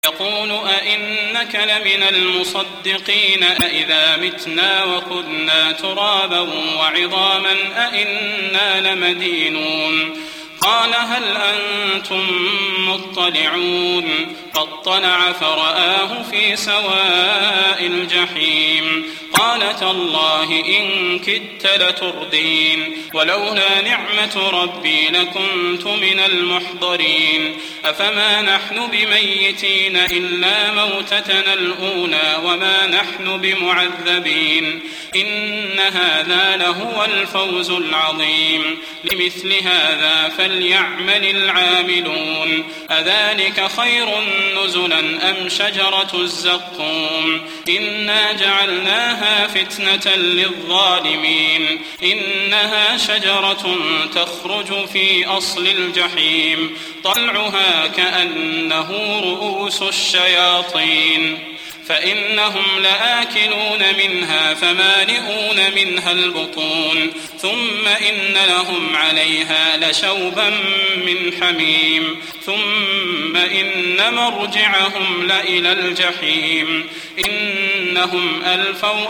يقول أئنك لمن المصدقين أئذا متنا وكنا ترابا وعظاما أئنا لمدينون قال هل أنتم مطلعون فاطلع فرآه في سواء الجحيم قال تالله إن كدت لتردين ولولا نعمة ربي لكنت من المحضرين أفما نحن بميتين إلا موتتنا الأولى وما نحن بمعذبين إن هذا لهو الفوز العظيم لمثل هذا فليعمل العاملون أذلك خير نزلا أم شجرة الزقوم إنا جعلناها فتنة للظالمين إنها شجرة تخرج في أصل الجحيم طلعها كأنه رؤوس الشياطين فإنهم لآكلون منها فمالئون منها البطون ثم إن لهم عليها لشوبا من حميم ثم إن مرجعهم لإلى الجحيم إنهم ألفوا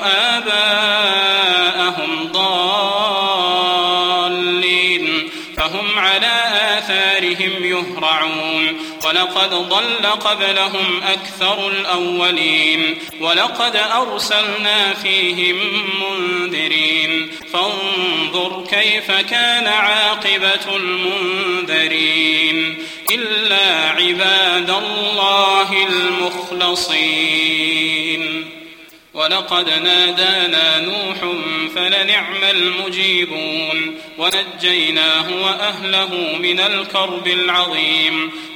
آباءهم ضالين فهم على آثارهم يهرعون ولقد ضل قبلهم أكثر الأولين ولقد أرسلنا فيهم منذرين فانظر كيف كان عاقبة المنذرين إلا عباد الله المخلصين ولقد نادانا نوح فلنعم المجيبون ونجيناه وأهله من الكرب العظيم